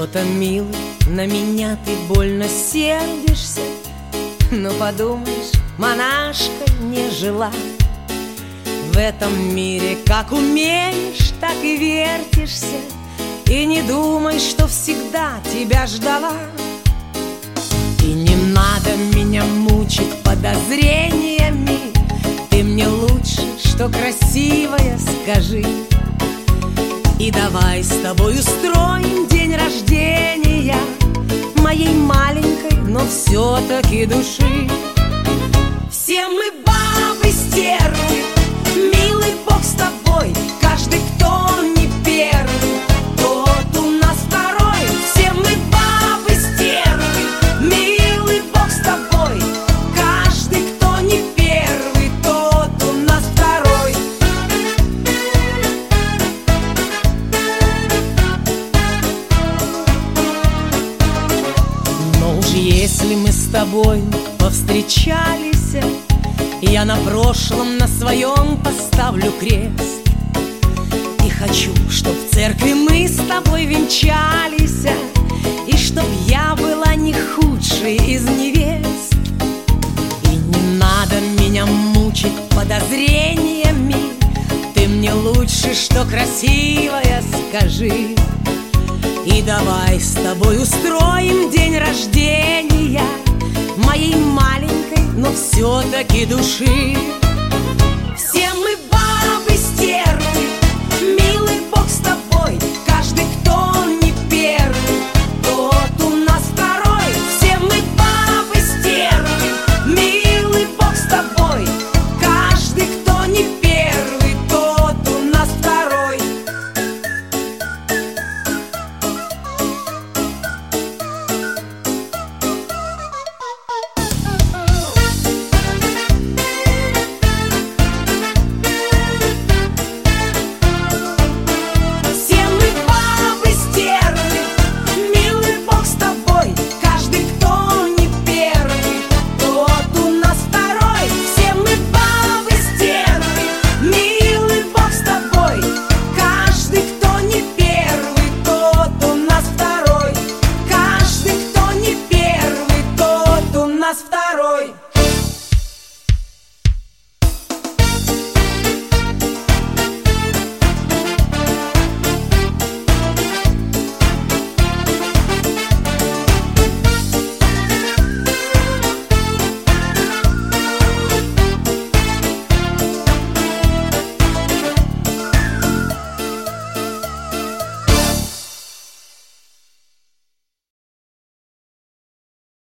Что-то, милый, на меня ты больно сердишься. Ну, подумаешь, монашка не жила. В этом мире как умеешь, так и вертишься. И не думай, что всегда тебя ждала. И не надо меня мучить подозрениями. Ты мне лучше, что красивая, скажи. И давай с тобой устроим день рождения моей маленькой, но все-таки души. Все мы бабы стервы, милый Бог с тобой. Каждый, кто не первый, тот у нас второй. Все мы бабы стервы, милый Бог с тобой. Каждый, кто не первый, тот у нас второй. Но уж если мы с тобой повстречались, я на прошлом, на своем поставлю крест. И хочу, чтоб в церкви мы с тобой венчались, и чтоб я была не худшей из невест. И не надо меня мучить подозрениями. Ты мне лучше, что красивая, скажи. И давай с тобой устроим день рождения моей маленькой, но все-таки души.